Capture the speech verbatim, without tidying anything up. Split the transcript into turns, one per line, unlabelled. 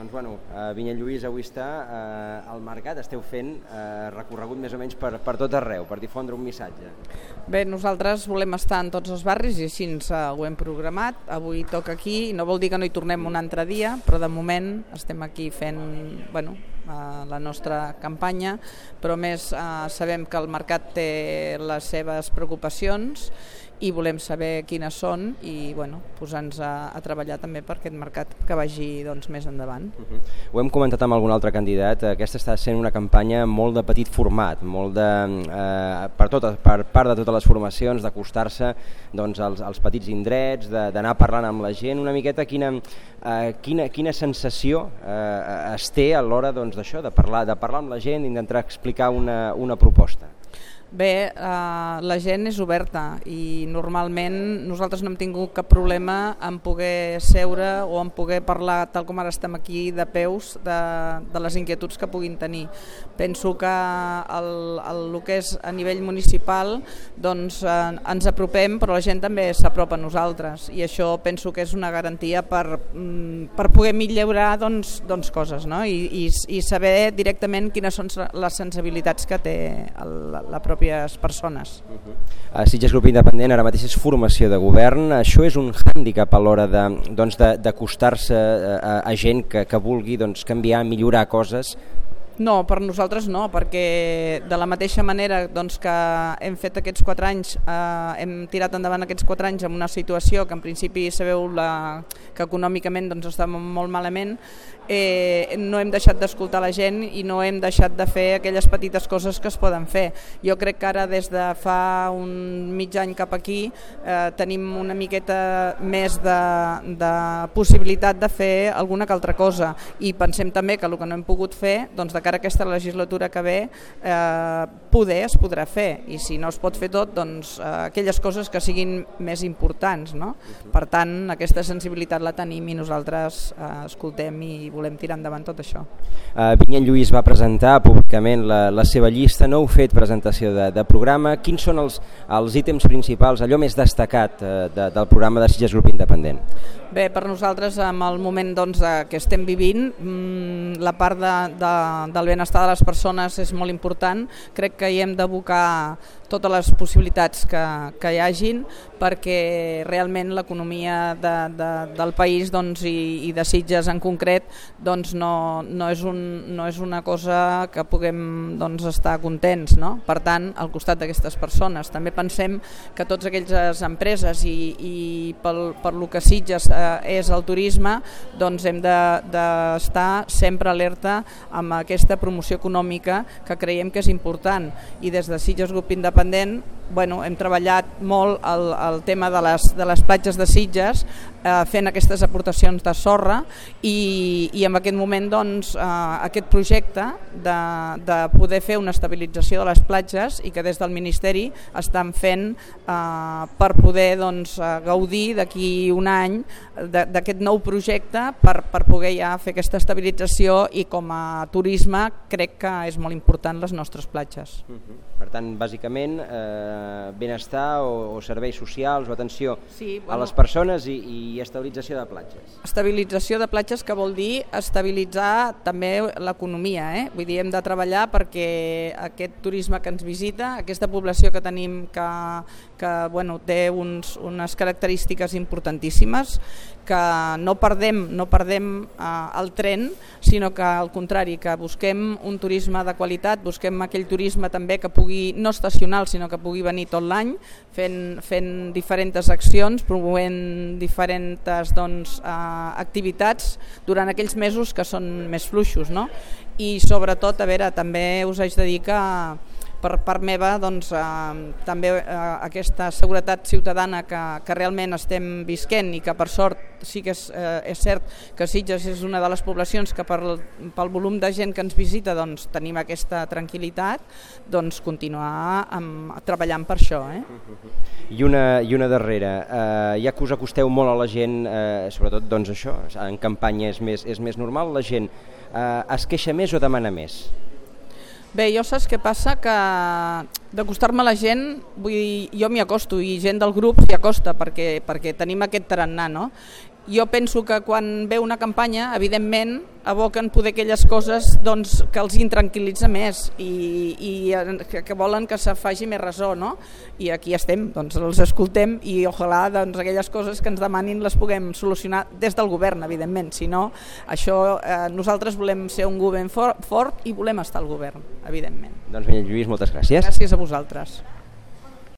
Doncs bueno, Vinyet Lluís avui està al mercat, esteu fent recorregut més o menys per, per tot arreu, per difondre un missatge.
Bé, nosaltres volem estar en tots els barris i així ens ho hem programat. Avui toca aquí, no vol dir que no hi tornem un altre dia, però de moment estem aquí fent bueno, la nostra campanya, però més eh, sabem que el mercat té les seves preocupacions i volem saber quines són i bueno, posar-nos a, a treballar també per aquest mercat que vagi doncs, més endavant.
Uh-huh. Ho hem comentat amb algun altre candidat, aquesta està sent una campanya molt de petit format, molt de, eh, per, tot, per part de totes les formacions, d'acostar-se doncs, als, als petits indrets, d'anar parlant amb la gent, una miqueta quina, eh, quina, quina sensació eh, es té a l'hora doncs, d'això, de parlar, de parlar amb la gent i d'intentar explicar una, una proposta.
Bé, eh, la gent és oberta i normalment nosaltres no hem tingut cap problema en poder seure o en poder parlar, tal com ara estem aquí, de peus, de, de les inquietuds que puguin tenir. Penso que el, el, el que és a nivell municipal doncs, eh, ens apropem, però la gent també s'apropa a nosaltres i això penso que és una garantia per, per poder millorar doncs, doncs coses, no? I, i, i saber directament quines són les sensibilitats que té el, la pròpia persones.
Uh-huh. Sitges Grup Independent ara mateix és formació de govern, això és un hàndicap a l'hora de, doncs, d'acostar-se a, a gent que, que vulgui doncs, canviar, millorar coses?
No, per nosaltres no, perquè de la mateixa manera doncs, que hem fet aquests quatre anys, eh, hem tirat endavant aquests quatre anys en una situació que en principi sabeu la, que econòmicament doncs, està molt malament, eh, no hem deixat d'escoltar la gent i no hem deixat de fer aquelles petites coses que es poden fer. Jo crec que ara des de fa un mig any cap aquí eh, tenim una miqueta més de, de possibilitat de fer alguna que altra cosa i pensem també que el que no hem pogut fer doncs, de cara a aquesta legislatura que ve eh, poder es podrà fer i si no es pot fer tot, doncs eh, aquelles coses que siguin més importants, no? Per tant, aquesta sensibilitat la tenim i nosaltres eh, escoltem i volem tirar endavant tot això.
Uh, Vinyet Lluís va presentar públicament la, la seva llista, no heu fet presentació de, de programa, quins són els, els ítems principals, allò més destacat uh, de, del programa de Sitges Grup Independent?
Bé, per nosaltres, en el moment doncs, que estem vivint, la part de, de, del benestar de les persones és molt important. Crec que hi hem d'abocar totes les possibilitats que, que hi hagin perquè realment l'economia de, de, del país doncs, i, i de Sitges en concret doncs, no, no, és un, no és una cosa que puguem doncs, estar contents, no? Per tant, al costat d'aquestes persones. També pensem que totes aquelles empreses i, i pel, per lo que Sitges eh, és el turisme, doncs hem d'estar de, sempre alerta amb aquesta promoció econòmica que creiem que és important i des de Sitges Grup Independent bueno, hem treballat molt el, el tema de les, de les platges de Sitges eh, fent aquestes aportacions de sorra i, i en aquest moment doncs, eh, aquest projecte de, de poder fer una estabilització de les platges i que des del Ministeri estan fent eh, per poder doncs, gaudir d'aquí un any d'aquest nou projecte per, per poder ja fer aquesta estabilització i com a turisme crec que és molt important les nostres platges.
Uh-huh. Per tant, bàsicament, eh, benestar o, o serveis socials o atenció sí, bueno, a les persones i, i estabilització de platges.
Estabilització de platges que vol dir estabilitzar també l'economia, eh? Vull dir, hem de treballar perquè aquest turisme que ens visita, aquesta població que tenim que, que bueno, té uns, unes característiques importantíssimes, que no perdem, no perdem eh, el tren, sinó que al contrari, que busquem un turisme de qualitat, busquem aquell turisme també que pugui no estacional, sinó que pugui venir tot l'any, fent, fent diferents accions, promovent diferents doncs, eh, activitats durant aquells mesos que són més fluixos, no? I sobretot, a veure, també us haig de dir que per part meva doncs, eh, també eh, aquesta seguretat ciutadana que, que realment estem visquent i que per sort sí que és, eh, és cert que Sitges és una de les poblacions que per, pel volum de gent que ens visita doncs, tenim aquesta tranquil·litat, doncs continuar amb, treballant per això. Eh?
I una, i una darrera, eh, ja que us acosteu molt a la gent, eh, sobretot doncs això, en campanya és més, és més normal, la gent eh, es queixa més o demana més?
Bé, jo saps què passa? Que d'acostar-me a la gent, vull dir, jo m'hi acosto i gent del grup s'hi acosta perquè, perquè tenim aquest tarannà, no? jo penso que quan ve una campanya, evidentment, aboquen poder aquelles coses doncs, que els intranquil·litza més i, i que volen que se faci més ressò, no? I aquí estem, doncs els escoltem i ojalà doncs, aquelles coses que ens demanin les puguem solucionar des del govern, evidentment. Si no, això, eh, nosaltres volem ser un govern fort, fort i volem estar al govern, evidentment.
Doncs bé, Lluís, moltes gràcies.
Gràcies a vosaltres.